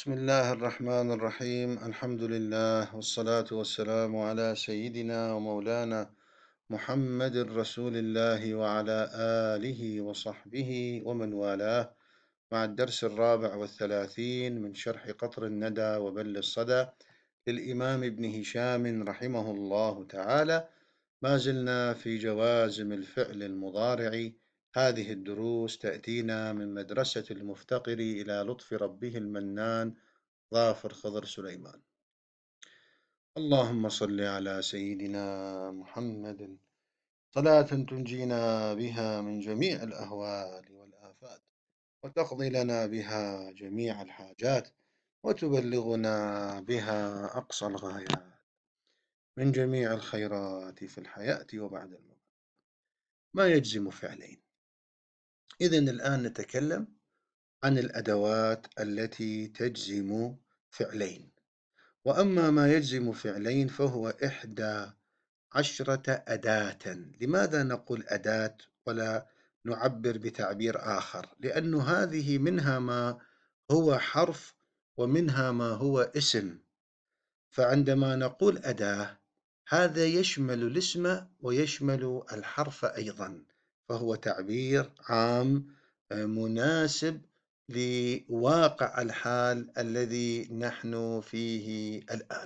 بسم الله الرحمن الرحيم. الحمد لله والصلاة والسلام على سيدنا ومولانا محمد رسول الله وعلى آله وصحبه ومن والاه، مع الدرس الرابع والثلاثين من شرح قطر الندى وبل الصدى للإمام ابن هشام رحمه الله تعالى. ما زلنا في جوازم الفعل المضارع. هذه الدروس تأتينا من مدرسة المفتقر إلى لطف ربه المنان ظافر خضر سليمان. اللهم صل على سيدنا محمد صلاة تنجينا بها من جميع الأهوال والآفات، وتقضي لنا بها جميع الحاجات، وتبلغنا بها أقصى الغايات من جميع الخيرات في الحياة وبعد الموت. ما يجزم فعلين. إذن الآن نتكلم عن الأدوات التي تجزم فعلين. وأما ما يجزم فعلين فهو 11 أداة. لماذا نقول أداة ولا نعبر بتعبير آخر؟ لأن هذه منها ما هو حرف ومنها ما هو اسم، فعندما نقول أداة هذا يشمل الاسم ويشمل الحرف أيضا، فهو تعبير عام مناسب لواقع الحال الذي نحن فيه الآن.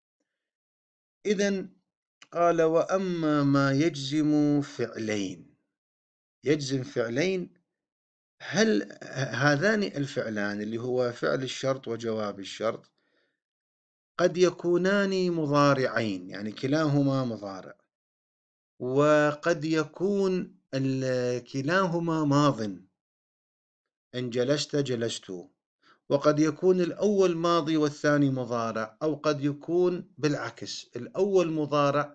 إذن قال: وأما ما يجزم فعلين. يجزم فعلين، هل هذان الفعلان اللي هو فعل الشرط وجواب الشرط قد يكونان مضارعين، يعني كلاهما مضارع، وقد يكون كلاهما ماض، إن جلست جلست، وقد يكون الأول ماضي والثاني مضارع، أو قد يكون بالعكس، الأول مضارع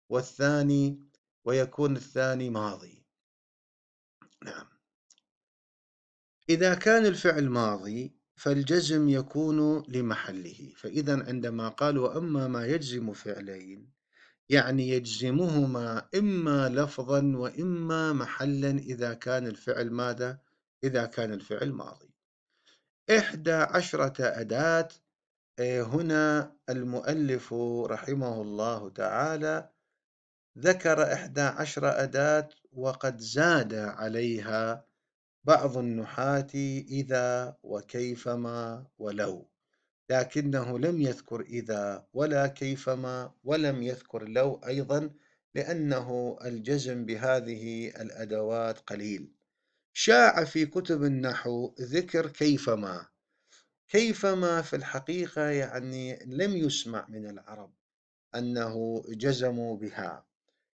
ويكون الثاني ماضي. نعم. إذا كان الفعل ماضي فالجزم يكون لمحله. فإذا عندما قال وأما ما يجزم فعلين، يعني يجزمهما إما لفظا وإما محلا إذا كان الفعل ماذا؟ إذا كان الفعل ماضي. 11 أداة. هنا المؤلف رحمه الله تعالى ذكر 11 أداة، وقد زاد عليها بعض النحاة إذا وكيفما ولو، لكنه لم يذكر إذا ولا كيفما ولم يذكر لو أيضا، لأنه الجزم بهذه الأدوات قليل. شاع في كتب النحو ذكر كيفما. كيفما في الحقيقة يعني لم يسمع من العرب أنه جزموا بها،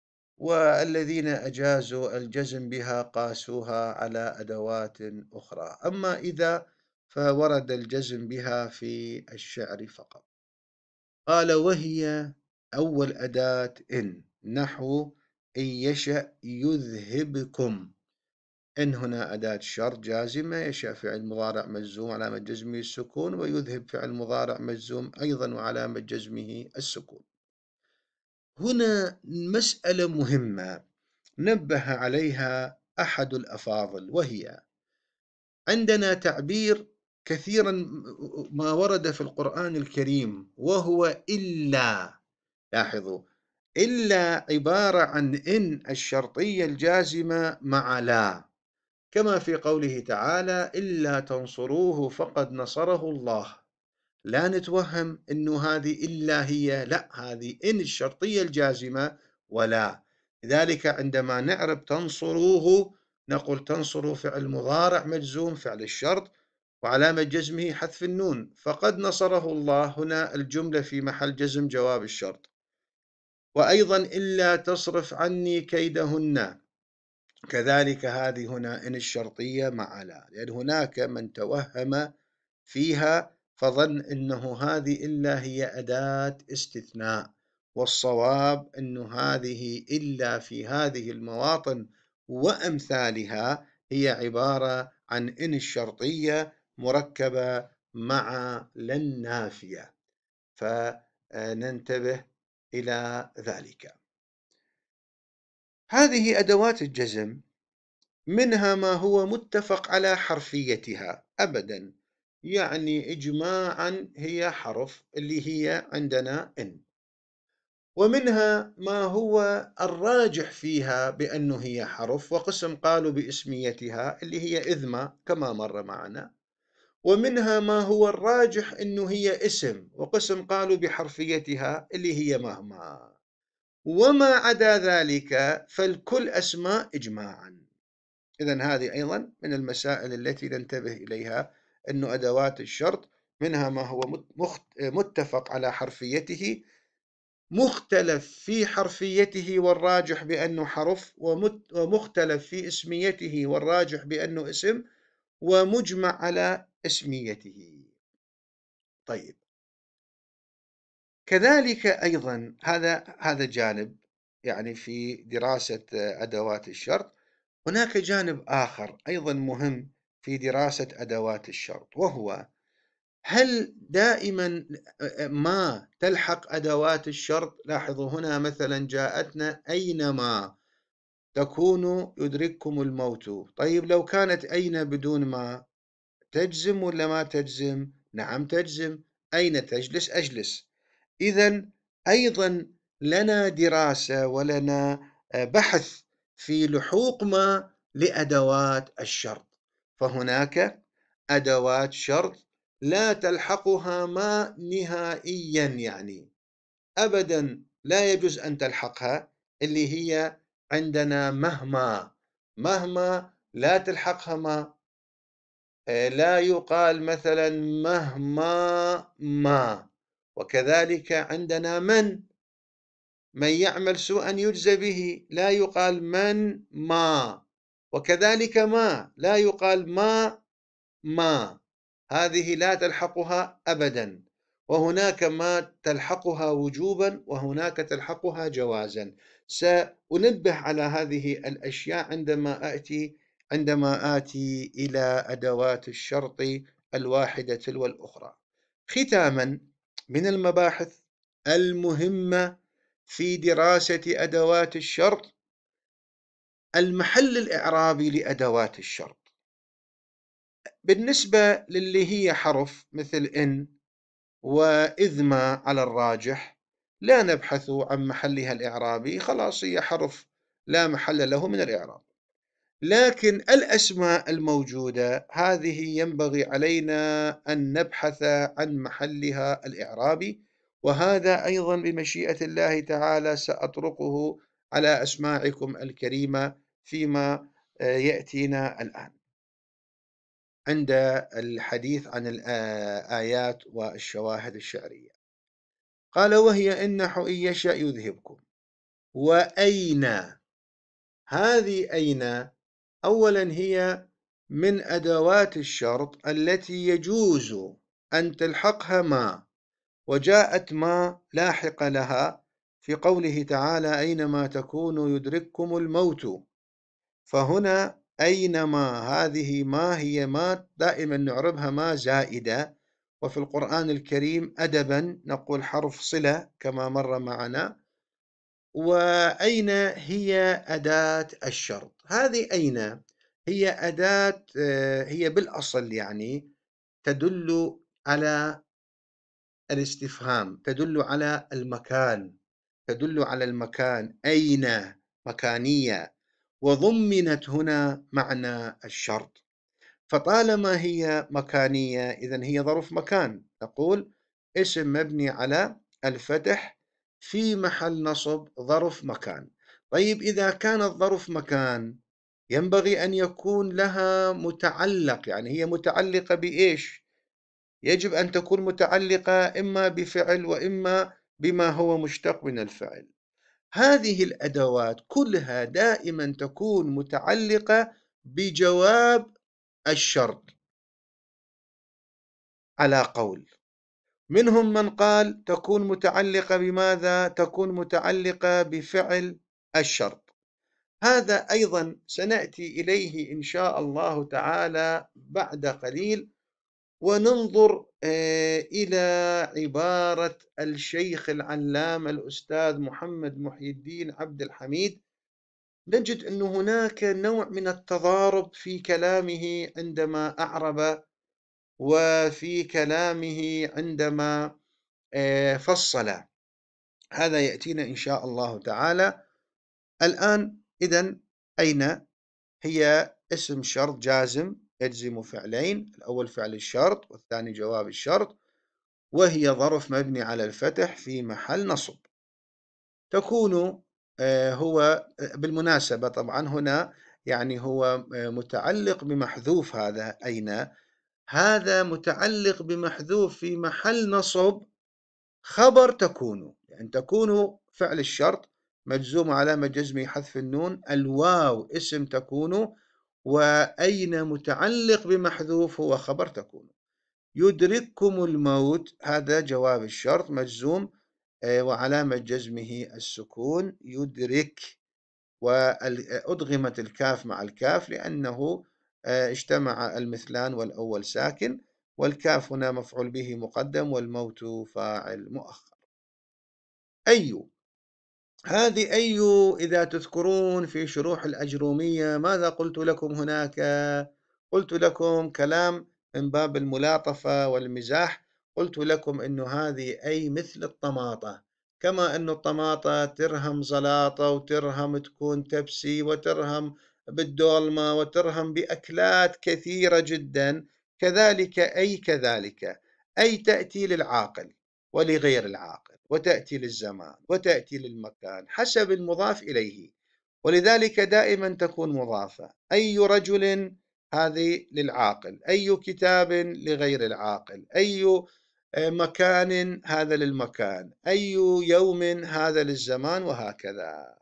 والذين أجازوا الجزم بها قاسوها على أدوات أخرى. أما إذا فورد الجزم بها في الشعر فقط. قال: وهي أول أداة إن، نحو إن يشأ يذهبكم. إن هنا أداة شرط جازمة، يشأ فعل مضارع مجزوم علامة جزمه السكون، ويذهب فعل مضارع مجزوم أيضا وعلامة جزمه السكون. هنا مسألة مهمة نبه عليها أحد الأفاضل، وهي عندنا تعبير كثيرا ما ورد في القرآن الكريم وهو إلا. لاحظوا، إلا عبارة عن إن الشرطية الجازمة مع لا، كما في قوله تعالى: إلا تنصروه فقد نصره الله. لا نتوهم أنه هذه إلا هي، لا، هذه إن الشرطية الجازمة ولا. لذلك عندما نعرب تنصروه نقول تنصروا فعل مضارع مجزوم فعل الشرط وعلامة جزمه حذف النون، فقد نصره الله هنا الجملة في محل جزم جواب الشرط. وأيضا إلا تصرف عني كيدهن، كذلك هذه هنا إن الشرطية مع لا، لأن هناك من توهم فيها فظن أنه هذه إلا هي أداة استثناء، والصواب أن هذه إلا في هذه المواطن وأمثالها هي عبارة عن إن الشرطية مركبة مع لن نافية، فننتبه إلى ذلك. هذه أدوات الجزم منها ما هو متفق على حرفيتها أبدا، يعني إجماعا هي حرف اللي هي عندنا إن. ومنها ما هو الراجح فيها بأنه هي حرف، وقسم قالوا باسميتها اللي هي إذ كما مر معنا. ومنها ما هو الراجح أنه هي اسم، وقسم قالوا بحرفيتها اللي هي مهما. وما عدا ذلك فالكل أسماء إجماعا. إذن هذه أيضا من المسائل التي ننتبه إليها، أنه أدوات الشرط منها ما هو متفق على حرفيته، مختلف في حرفيته والراجح بأنه حرف، ومختلف في اسميته والراجح بأنه اسم، ومجمع على اسميته. طيب، كذلك أيضا هذا جانب يعني في دراسة أدوات الشرط. هناك جانب آخر أيضا مهم في دراسة أدوات الشرط، وهو هل دائما ما تلحق أدوات الشرط؟ لاحظوا هنا مثلا جاءتنا أينما تكون يدرككم الموت. طيب لو كانت أين بدون ما، تجزم ولا ما تجزم؟ نعم تجزم. أين تجلس؟ أجلس. إذن أيضا لنا دراسة ولنا بحث في لحوق ما لأدوات الشرط. فهناك أدوات شرط لا تلحقها ما نهائيا، يعني أبدا لا يجوز أن تلحقها، اللي هي عندنا مهما لا تلحقها ما. لا يقال مثلا مهما ما. وكذلك عندنا من يعمل سوءا يجزى به، لا يقال من ما. وكذلك ما لا يقال ما، هذه لا تلحقها أبدا. وهناك ما تلحقها وجوبا، وهناك تلحقها جوازا. سأنبه على هذه الأشياء عندما آتي إلى أدوات الشرط الواحدة تلو الأخرى. ختاما، من المباحث المهمة في دراسة أدوات الشرط المحل الإعرابي لأدوات الشرط. بالنسبة للي هي حرف مثل إن وإذ ما على الراجح لا نبحث عن محلها الإعرابي، خلاص هي حرف لا محل له من الإعراب. لكن الأسماء الموجودة هذه ينبغي علينا أن نبحث عن محلها الإعرابي، وهذا أيضا بمشيئة الله تعالى سأطرقه على أسماعكم الكريمة فيما يأتينا الآن عند الحديث عن الآيات والشواهد الشعرية. قال: وهي إن إن يشأ يذهبكم. وأين، هذه أين أولا هي من أدوات الشرط التي يجوز أن تلحقها ما، وجاءت ما لاحق لها في قوله تعالى: أينما تكونوا يدرككم الموت. فهنا أينما هذه ما هي ما دائما نعربها ما زائدة، وفي القرآن الكريم أدبا نقول حرف صلة كما مر معنا. وأين هي أداة الشرط. هذه أين هي أداة هي بالأصل يعني تدل على الاستفهام، تدل على المكان، تدل على المكان. أين مكانية، وضمنت هنا معنى الشرط. فطالما هي مكانية إذن هي ظرف مكان، نقول اسم مبني على الفتح في محل نصب ظرف مكان. طيب إذا كانت ظرف مكان ينبغي أن يكون لها متعلق، يعني هي متعلقة بإيش؟ يجب أن تكون متعلقة إما بفعل وإما بما هو مشتق من الفعل. هذه الأدوات كلها دائما تكون متعلقة بجواب الشرط على قول. منهم من قال تكون متعلقة بماذا؟ تكون متعلقة بفعل الشرط. هذا أيضا سنأتي إليه إن شاء الله تعالى بعد قليل، وننظر إلى عبارة الشيخ العلامة الأستاذ محمد محي الدين عبد الحميد. نجد أن هناك نوع من التضارب في كلامه عندما أعرب وفي كلامه عندما فصل. هذا يأتينا إن شاء الله تعالى الآن. إذن أين هي اسم شرط جازم يجزم فعلين، الأول فعل الشرط والثاني جواب الشرط، وهي ظرف مبني على الفتح في محل نصب. تكون هو بالمناسبة طبعا هنا يعني هو متعلق بمحذوف. هذا أين؟ هذا متعلق بمحذوف في محل نصب خبر تكون، يعني تكون فعل الشرط مجزوم علامة جزمه حذف النون، الواو اسم تكون، وأين متعلق بمحذوف هو خبر تكون. يدرككم الموت هذا جواب الشرط مجزوم وعلامة جزمه السكون يدرك، وأدغمت الكاف مع الكاف لأنه اجتمع المثلان والأول ساكن، والكاف هنا مفعول به مقدم والموت فاعل مؤخر. أي، هذه أي إذا تذكرون في شروح الأجرومية ماذا قلت لكم هناك؟ قلت لكم كلام من باب الملاطفة والمزاح، قلت لكم أنه هذه أي مثل الطماطة، كما أن الطماطة ترهم زلاطة وترهم تكون تبسي وترهم بالدولمة وترهم بأكلات كثيرة جدا، كذلك أي كذلك أي تأتي للعاقل ولغير العاقل، وتأتي للزمان وتأتي للمكان حسب المضاف إليه، ولذلك دائما تكون مضافة. أي رجل هذه للعاقل، أي كتاب لغير العاقل، أي مكان هذا للمكان، أي يوم هذا للزمان، وهكذا.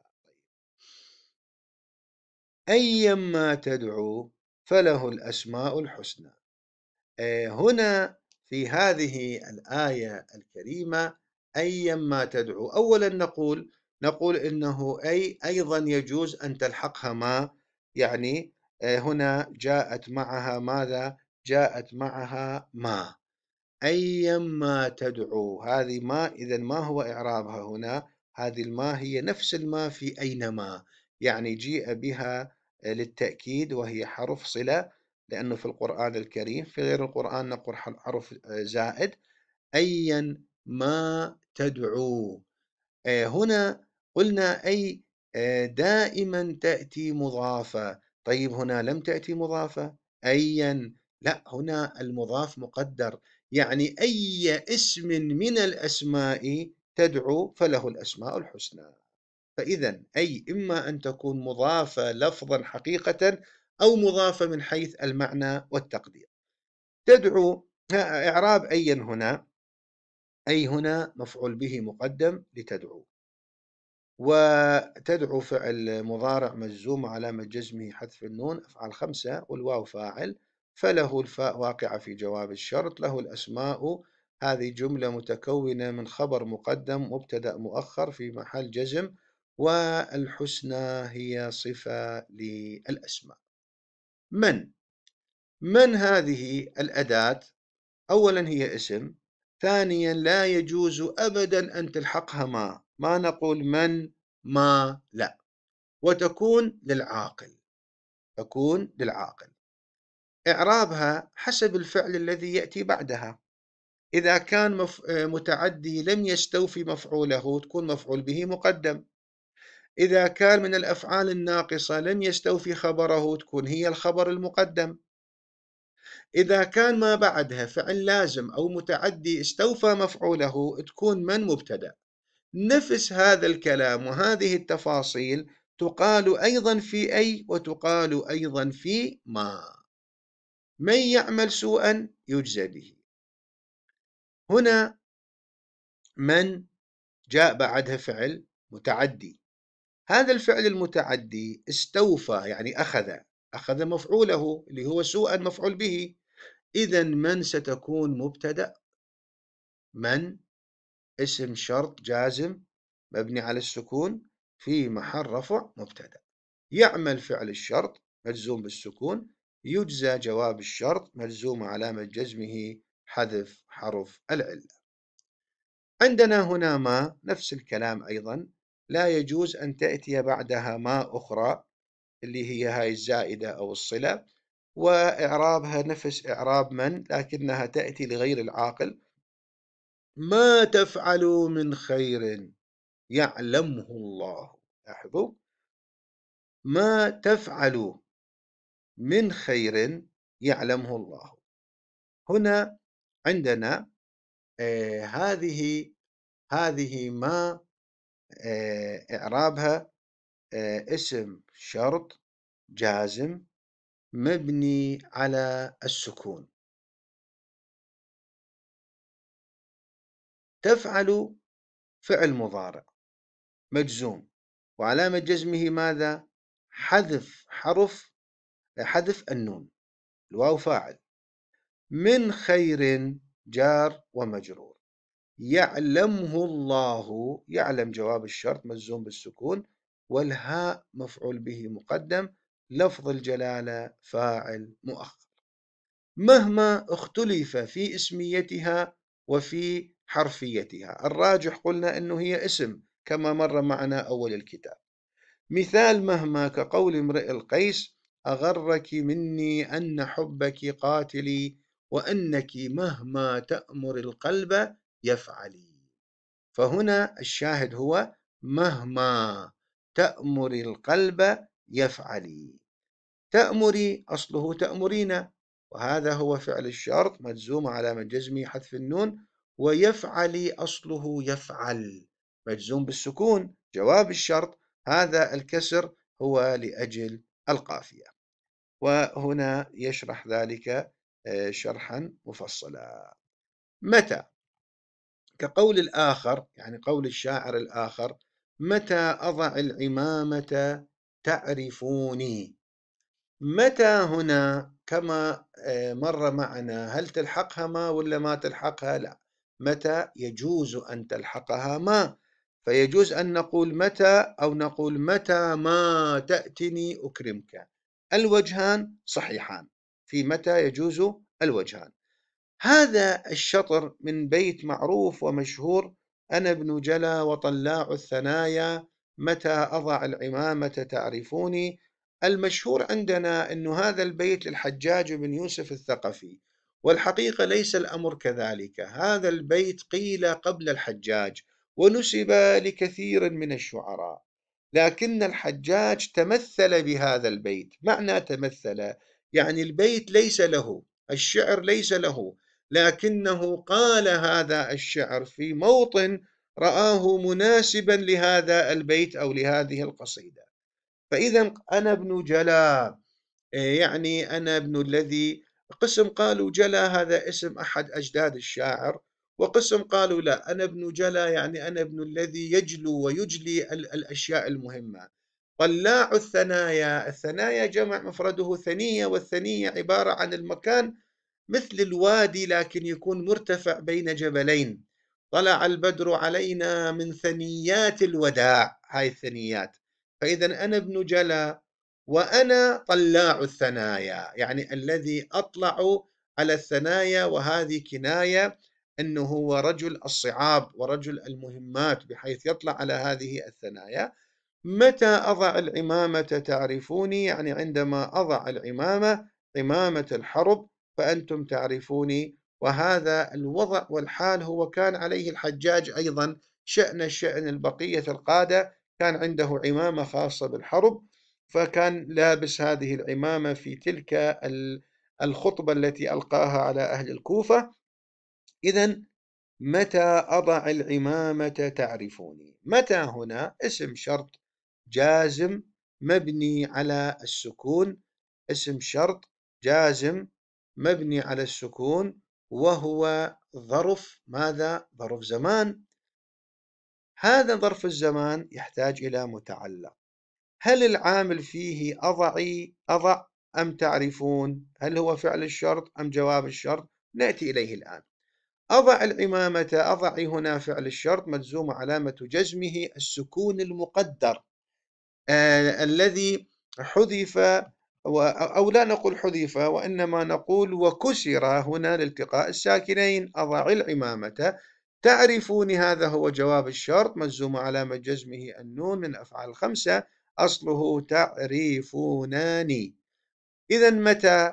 أيما تدعو فله الأسماء الحسنى. هنا في هذه الآية الكريمة أيما تدعو، أولا نقول إنه أيضا يجوز أن تلحقها ما، يعني هنا جاءت معها ماذا؟ جاءت معها ما. أيما تدعو هذه ما، إذن ما هو إعرابها هنا؟ هذه الماء هي نفس الماء في أينما، يعني جيء بها للتأكيد وهي حرف صلة، لأنه في القرآن الكريم في غير القرآن نقول حرف زائد. أيا ما تدعو، هنا قلنا أي دائما تأتي مضافة. طيب هنا لم تأتي مضافة أيا، لا هنا المضاف مقدر، يعني أي اسم من الأسماء تدعو فله الأسماء الحسنى. فإذا أي إما أن تكون مضافة لفظا حقيقة أو مضافة من حيث المعنى والتقدير. تدعو إعراب أيا هنا، أي هنا مفعول به مقدم لتدعو، وتدعو فعل مضارع مجزوم علامة جزمه حذف النون، أفعال 5 والواو فاعل، فله الفاء واقعة في جواب الشرط، له الأسماء هذه جملة متكونة من خبر مقدم مبتدأ مؤخر في محل جزم، والحسنى هي صفة للأسماء. من هذه الأداة؟ أولا هي اسم، ثانيا لا يجوز أبدا أن تلحقها ما نقول من ما، لا، وتكون للعاقل، تكون للعاقل. إعرابها حسب الفعل الذي يأتي بعدها، إذا كان متعدي لم يستوفي مفعوله تكون مفعول به مقدم، إذا كان من الأفعال الناقصة لم يستوفي خبره تكون هي الخبر المقدم، إذا كان ما بعدها فعل لازم أو متعدي استوفى مفعوله تكون من مبتدأ. نفس هذا الكلام وهذه التفاصيل تقال أيضا في أي، وتقال أيضا في ما. من يعمل سوءا يجزى به. هنا من جاء بعدها فعل متعدي، هذا الفعل المتعدي استوفى يعني أخذ مفعوله اللي هو سوءا مفعول به، إذا من ستكون مبتدأ. من اسم شرط جازم مبني على السكون في محل رفع مبتدأ، يعمل فعل الشرط مجزوم بالسكون، يجزى جواب الشرط مجزوم علامة جزمه حذف حرف العلة. عندنا هنا ما نفس الكلام أيضا، لا يجوز أن تأتي بعدها ما أخرى اللي هي هاي الزائدة أو الصلة، وإعرابها نفس إعراب من، لكنها تأتي لغير العاقل. ما تفعلوا من خير يعلمه الله. لاحظوا، ما تفعلوا من خير يعلمه الله. هنا عندنا هذه ما إعرابها اسم شرط جازم مبني على السكون. تفعل فعل مضارع مجزوم، وعلامة جزمه ماذا؟ حذف النون، الواو فاعل. من خير جار ومجرور. يعلمه الله، يعلم جواب الشرط مجزوم بالسكون، والهاء مفعول به مقدم، لفظ الجلالة فاعل مؤخر. مهما اختلف في اسميتها وفي حرفيتها، الراجح قلنا أنه هي اسم كما مر معنا أول الكتاب. مثال مهما كقول امرئ القيس: أغرك مني أن حبك قاتلي وأنك مهما تأمر القلب يفعلي. فهنا الشاهد هو مهما تأمر القلب يفعلي. تأمري أصله تأمرين، وهذا هو فعل الشرط مجزوم علامة جزمه حذف النون. ويفعلي أصله يفعل مجزوم بالسكون، جواب الشرط هذا الكسر هو لأجل القافية. وهنا يشرح ذلك شرحا مفصلا. متى كقول الآخر، يعني قول الشاعر الآخر: متى أضع العمامة تعرفوني. متى هنا كما مر معنا، هل تلحقها ما ولا ما تلحقها؟ لا، متى يجوز أن تلحقها ما، فيجوز أن نقول متى أو نقول متى ما تأتني أكرمك. الوجهان صحيحان، في متى يجوز الوجهان. هذا الشطر من بيت معروف ومشهور: أنا ابن جلا وطلاع الثنايا، متى أضع العمامة تعرفوني. المشهور عندنا أن هذا البيت للحجاج بن يوسف الثقفي، والحقيقة ليس الأمر كذلك. هذا البيت قيل قبل الحجاج ونسب لكثير من الشعراء، لكن الحجاج تمثل بهذا البيت. معنى تمثل يعني البيت ليس له، الشعر ليس له، لكنه قال هذا الشعر في موطن رآه مناسبا لهذا البيت أو لهذه القصيدة. فإذا أنا ابن جلا، يعني أنا ابن الذي، قسم قالوا جلا هذا اسم أحد أجداد الشاعر، وقسم قالوا لا، أنا ابن جلا يعني أنا ابن الذي يجلو ويجلي الأشياء المهمة. طلاع الثنايا، الثنايا جمع مفرده ثنية، والثنية عبارة عن المكان مثل الوادي لكن يكون مرتفع بين جبلين. طلع البدر علينا من ثنيات الوداع، هاي الثنيات. فإذا أنا ابن جلا وأنا طلاع الثنايا، يعني الذي أطلع على الثنايا، وهذه كناية أنه هو رجل الصعاب ورجل المهمات بحيث يطلع على هذه الثنايا. متى أضع العمامة تعرفوني، يعني عندما أضع العمامة، عمامة الحرب، فأنتم تعرفوني. وهذا الوضع والحال هو كان عليه الحجاج أيضا، شأن البقية القادة كان عنده عمامة خاصة بالحرب، فكان لابس هذه العمامة في تلك الخطبة التي ألقاها على أهل الكوفة. إذن متى أضع العمامة تعرفوني. متى هنا اسم شرط جازم مبني على السكون، اسم شرط جازم مبني على السكون، وهو ظرف ماذا؟ ظرف زمان. هذا ظرف الزمان يحتاج إلى متعلق. هل العامل فيه أضع أم تعرفون؟ هل هو فعل الشرط أم جواب الشرط؟ نأتي إليه الآن. أضع العمامة، أضعي هنا فعل الشرط مجزوم علامة جزمه السكون المقدر الذي حذف، أو لا نقول حذف وإنما نقول وكسر هنا لالتقاء الساكنين. أضع العمامة تعرفوني، هذا هو جواب الشرط مجزوم علامة جزمه النون من أفعال الخمسة، أصله تعرفونني. إذا متى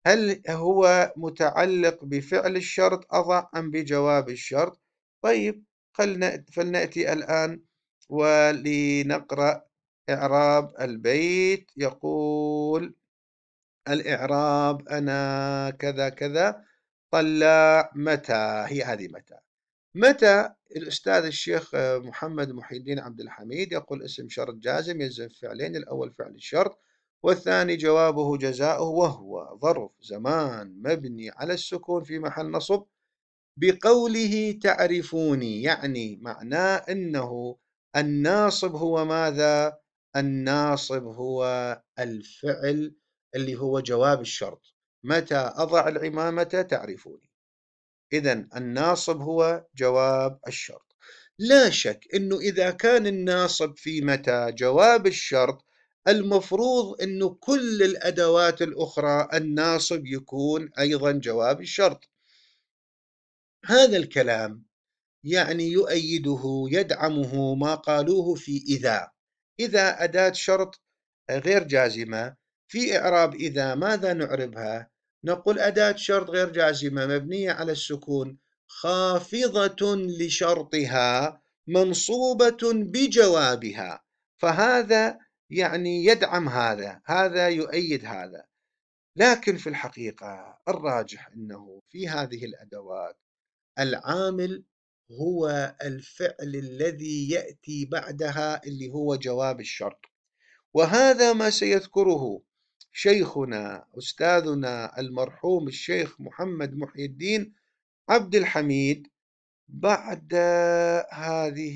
هل هو متعلق بفعل الشرط أضع أم بجواب الشرط؟ طيب، فلنأتي الآن ولنقرأ إعراب البيت. يقول الإعراب: أنا كذا كذا طلع متى. هي هذه متى. متى الأستاذ الشيخ محمد محي الدين عبد الحميد يقول اسم شرط جازم يلزم فعلين: الأول فعل الشرط، والثاني جوابه جزاؤه، وهو ظرف زمان مبني على السكون في محل نصب بقوله تعرفوني. يعني معناه أنه الناصب هو ماذا؟ الناصب هو الفعل اللي هو جواب الشرط. متى أضع العمامة تعرفوني. إذن الناصب هو جواب الشرط. لا شك أنه إذا كان الناصب في متى جواب الشرط، المفروض أنه كل الأدوات الأخرى الناصب يكون أيضا جواب الشرط. هذا الكلام يعني يؤيده يدعمه ما قالوه في إذا. إذا أداة شرط غير جازمة، في إعراب إذا ماذا نعربها؟ نقول أداة شرط غير جازمة مبنية على السكون خافضة لشرطها منصوبة بجوابها. فهذا يعني يدعم هذا يؤيد هذا. لكن في الحقيقة الراجح أنه في هذه الأدوات العامل هو الفعل الذي يأتي بعدها اللي هو جواب الشرط. وهذا ما سيذكره شيخنا أستاذنا المرحوم الشيخ محمد محي الدين عبد الحميد بعد هذه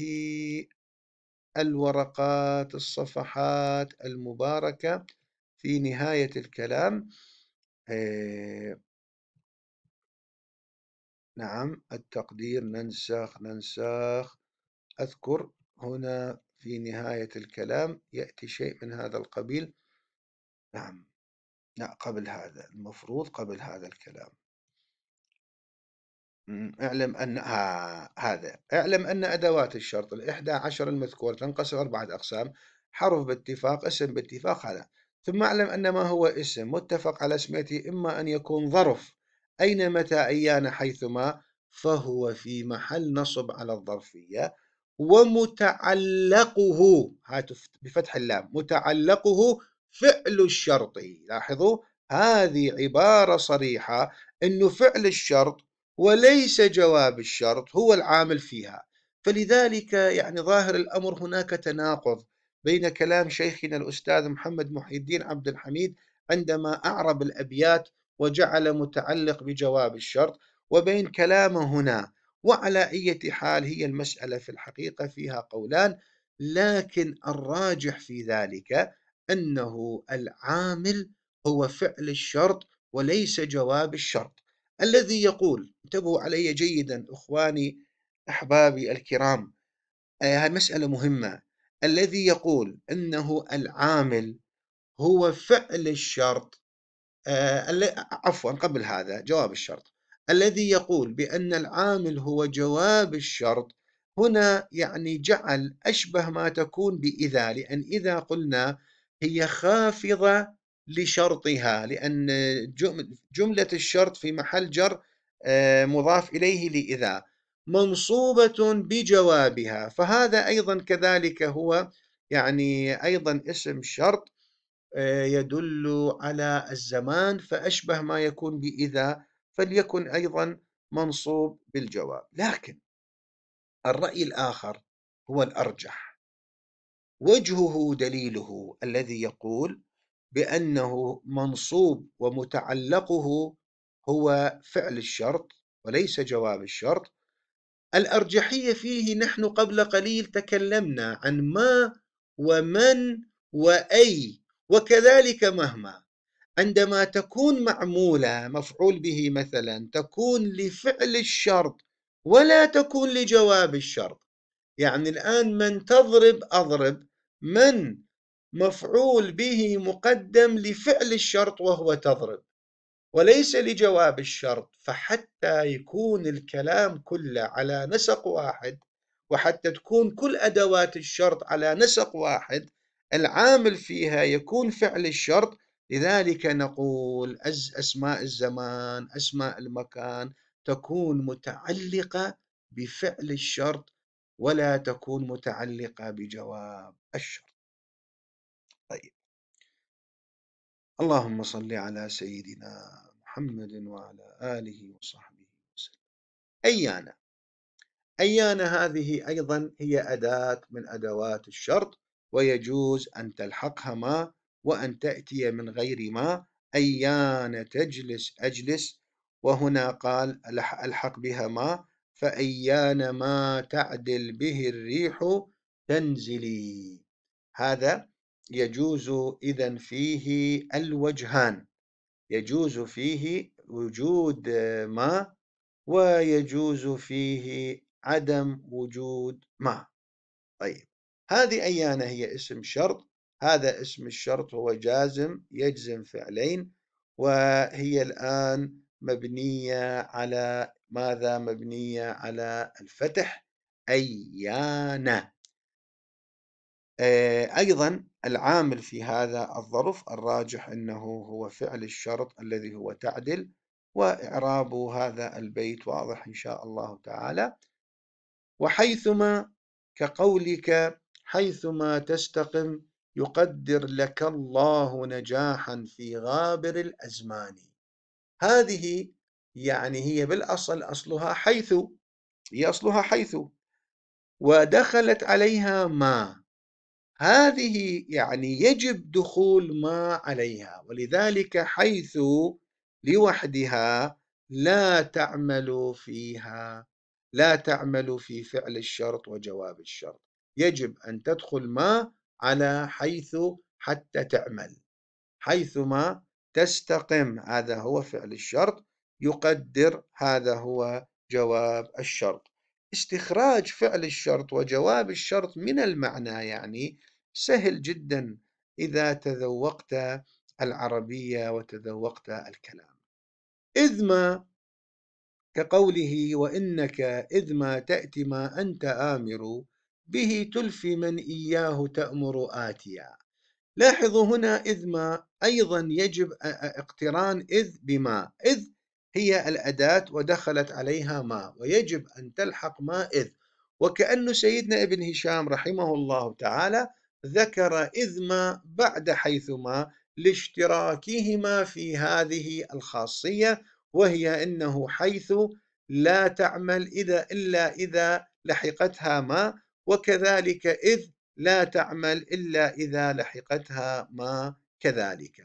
الورقات الصفحات المباركة في نهاية الكلام. نعم، التقدير ننسخ. أذكر هنا في نهاية الكلام يأتي شيء من هذا القبيل. نعم، لا، قبل هذا المفروض قبل هذا الكلام. اعلم أن اعلم أن أدوات الشرط 11 المذكورة تنقسم 4 أقسام: حرف باتفاق، اسم باتفاق، هذا. ثم اعلم أن ما هو اسم متفق على اسميته إما أن يكون ظرف أين متى أيان حيثما، فهو في محل نصب على الظرفية، ومتعلقه بفتح اللام، متعلقه فعل الشرط. لاحظوا هذه عبارة صريحة أنه فعل الشرط وليس جواب الشرط هو العامل فيها. فلذلك يعني ظاهر الأمر هناك تناقض بين كلام شيخنا الأستاذ محمد محي الدين عبد الحميد عندما أعرب الأبيات وجعل متعلق بجواب الشرط، وبين كلامه هنا. وعلى أي حال هي المسألة في الحقيقة فيها قولان، لكن الراجح في ذلك أنه العامل هو فعل الشرط وليس جواب الشرط. الذي يقول، انتبهوا علي جيدا إخواني أحبابي الكرام، هذه مسألة مهمة. الذي يقول أنه العامل هو فعل الشرط، عفوا قبل هذا جواب الشرط، الذي يقول بأن العامل هو جواب الشرط هنا يعني جعل أشبه ما تكون بإذا، لأن إذا قلنا هي خافضة لشرطها، لأن جملة الشرط في محل جر مضاف إليه لإذا، منصوبة بجوابها، فهذا أيضا كذلك هو يعني أيضا اسم شرط يدل على الزمان، فأشبه ما يكون بإذا، فليكن أيضا منصوب بالجواب. لكن الرأي الآخر هو الأرجح، وجهه دليله الذي يقول بأنه منصوب ومتعلقه هو فعل الشرط وليس جواب الشرط. الأرجحية فيه نحن قبل قليل تكلمنا عن ما ومن وأي، وكذلك مهما. عندما تكون معمولة مفعول به مثلا تكون لفعل الشرط ولا تكون لجواب الشرط. يعني الآن من تضرب أضرب، من مفعول به مقدم لفعل الشرط وهو تضرب وليس لجواب الشرط. فحتى يكون الكلام كله على نسق واحد، وحتى تكون كل أدوات الشرط على نسق واحد، العامل فيها يكون فعل الشرط، لذلك نقول أسماء الزمان، أسماء المكان تكون متعلقة بفعل الشرط ولا تكون متعلقة بجواب الشرط. طيب، اللهم صل على سيدنا محمد وعلى آله وصحبه وسلم. أيان. أيان هذه أيضا هي أداة من أدوات الشرط، ويجوز أن تلحقها ما وأن تأتي من غير ما. أيان تجلس أجلس، وهنا قال ألحق بها ما، فأيان ما تعدل به الريح تنزلي. هذا يجوز إذن فيه الوجهان، يجوز فيه وجود ما ويجوز فيه عدم وجود ما. طيب، هذه أيان هي اسم شرط، هذا اسم الشرط هو جازم يجزم فعلين، وهي الآن مبنية على ماذا؟ مبنية على الفتح، أيان. أيضا العامل في هذا الظرف الراجح أنه هو فعل الشرط الذي هو تعدل، وإعراب هذا البيت واضح إن شاء الله تعالى. وحيثما كقولك حيثما تستقم يقدر لك الله نجاحا في غابر الأزمان. هذه يعني هي بالأصل أصلها حيث، هي أصلها حيث، ودخلت عليها ما، هذه يعني يجب دخول ما عليها، ولذلك حيث لوحدها لا تعمل فيها، لا تعمل في فعل الشرط وجواب الشرط، يجب أن تدخل ما على حيث حتى تعمل. حيثما تستقم هذا هو فعل الشرط، يقدر هذا هو جواب الشرط. استخراج فعل الشرط وجواب الشرط من المعنى يعني سهل جدا إذا تذوقت العربية وتذوقت الكلام. إذ ما كقوله وإنك إذ ما تأتي ما أنت آمر به تلفي من إياه تأمر آتيا. لاحظوا هنا إذ ما أيضا يجب اقتران إذ بما، إذ هي الأداة ودخلت عليها ما، ويجب أن تلحق ما إذ، وكأن سيدنا ابن هشام رحمه الله تعالى ذكر إذ ما بعد حيثما لاشتراكهما في هذه الخاصية، وهي أنه حيث لا تعمل إلا إذا لحقتها ما، وكذلك إذ لا تعمل إلا إذا لحقتها ما كذلك.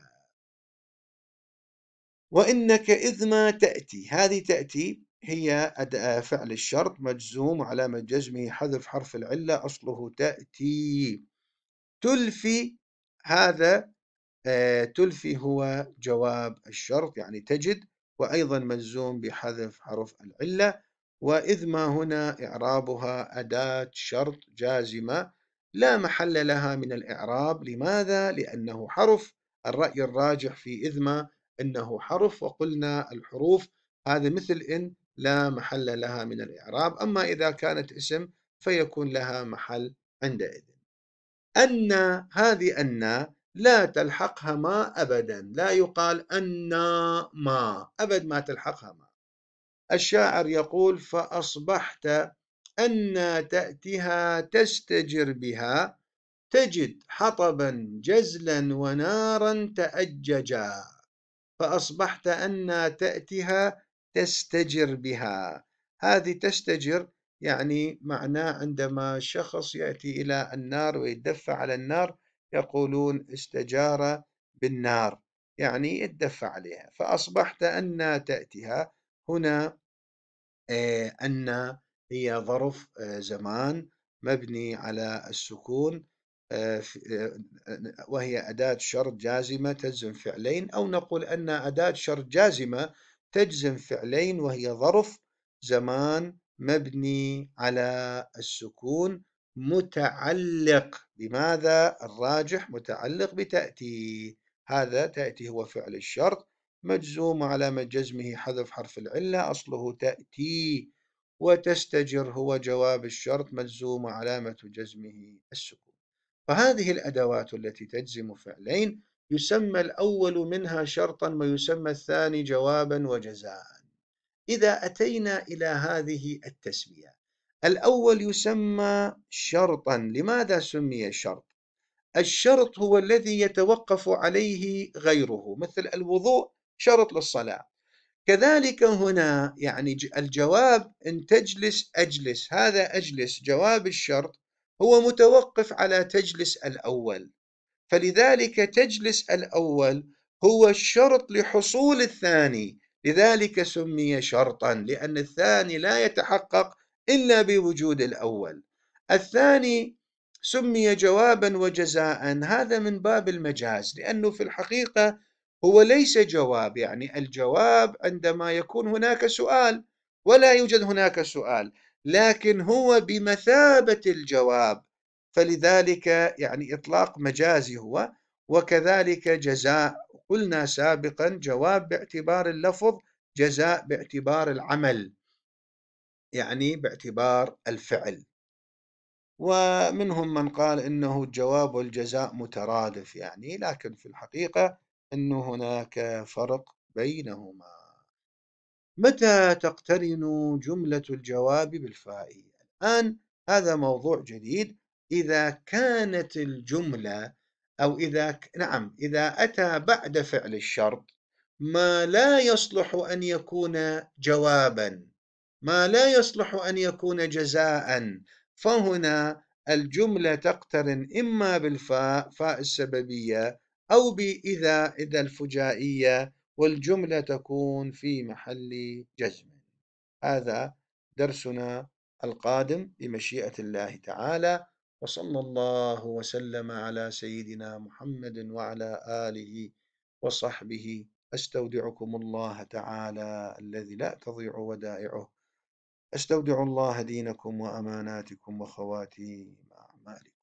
وإنك إذ ما تأتي، هذه تأتي هي فعل الشرط مجزوم وعلامة جزمه حذف حرف العلة أصله تأتي. تلفي، هذا تلفي هو جواب الشرط يعني تجد، وأيضا مجزوم بحذف حرف العلة. وإذ ما هنا إعرابها أداة شرط جازمة لا محل لها من الإعراب. لماذا؟ لأنه حرف. الرأي الراجح في إذ ما أنه حرف، وقلنا الحروف هذا مثل إن لا محل لها من الإعراب، أما إذا كانت اسم فيكون لها محل عندئذ. أن، هذه أن لا تلحقها ما أبدا، لا يقال أن ما أبد ما تلحقها ما. الشاعر يقول فأصبحت أن تأتيها تستجر بها تجد حطبا جزلا ونارا تأججا. فأصبحت أن تأتيها تستجر بها، هذه تستجر يعني معناه عندما شخص يأتي إلى النار ويتدفع على النار يقولون استجار بالنار، يعني يتدفع عليها. فأصبحت أن تأتيها هنا أن هي ظرف زمان مبني على السكون، وهي أداة شرط جازمة تجزم فعلين، أو نقول أن أداة شرط جازمة تجزم فعلين وهي ظرف زمان مبني على السكون متعلق بماذا؟ الراجح متعلق بتأتي. هذا تأتي هو فعل الشرط مجزوم علامة جزمه حذف حرف العلة أصله تأتي، وتستجر هو جواب الشرط مجزوم علامة جزمه السكون. فهذه الأدوات التي تجزم فعلين يسمى الأول منها شرطا ويسمى الثاني جوابا وجزاء. إذا أتينا إلى هذه التسمية، الأول يسمى شرطا. لماذا سمي شرط؟ الشرط هو الذي يتوقف عليه غيره، مثل الوضوء شرط للصلاة. كذلك هنا يعني الجواب إن تجلس أجلس، هذا أجلس جواب الشرط هو متوقف على تجلس الأول، فلذلك تجلس الأول هو الشرط لحصول الثاني، لذلك سمي شرطا، لأن الثاني لا يتحقق إلا بوجود الأول. الثاني سمي جوابا وجزاء، هذا من باب المجاز، لأنه في الحقيقة هو ليس جواب. يعني الجواب عندما يكون هناك سؤال ولا يوجد هناك سؤال، لكن هو بمثابة الجواب، فلذلك يعني إطلاق مجازي هو. وكذلك جزاء، قلنا سابقا جواب باعتبار اللفظ، جزاء باعتبار العمل، يعني باعتبار الفعل. ومنهم من قال إنه الجواب والجزاء مترادف يعني، لكن في الحقيقة أن هناك فرق بينهما. متى تقترن جملة الجواب بالفاء؟ الآن هذا موضوع جديد. إذا كانت الجملة أو نعم، إذا أتى بعد فعل الشرط ما لا يصلح أن يكون جوابا، ما لا يصلح أن يكون جزاء، فهنا الجملة تقترن إما بالفاء، فاء السببية، أو إذا الفجائية، والجملة تكون في محل جزم. هذا درسنا القادم بمشيئة الله تعالى، وصلى الله وسلم على سيدنا محمد وعلى آله وصحبه. أستودعكم الله تعالى الذي لا تضيع ودائعه. أستودع الله دينكم وأماناتكم وخواتيم أعمالكم.